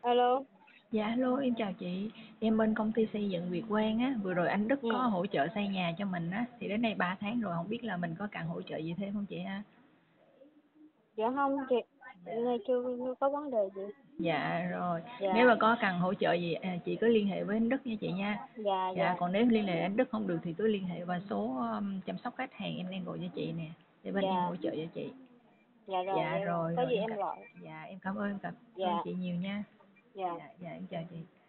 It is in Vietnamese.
Alo. Dạ hello, em chào chị. Em bên công ty xây dựng Việt Quang á, vừa rồi anh Đức có Ừ. hỗ trợ xây nhà cho mình á, thì đến nay 3 tháng rồi, không biết là mình có cần hỗ trợ gì thêm không chị ha? Dạ không chị, nghe chưa có vấn đề gì. Dạ rồi, nếu Dạ. mà có cần hỗ trợ gì chị cứ liên hệ với anh Đức nha chị nha. Dạ. Dạ, Dạ. còn nếu liên hệ anh Đức không được thì cứ liên hệ qua số chăm sóc khách hàng em đang gọi cho chị nè, để bên em Dạ. hỗ trợ cho chị. Dạ rồi, Dạ dạ rồi, rồi, có rồi gì em gọi. dạ em cảm ơn Dạ. chị nhiều nha. Dạ. Dạ, dạ em chào chị.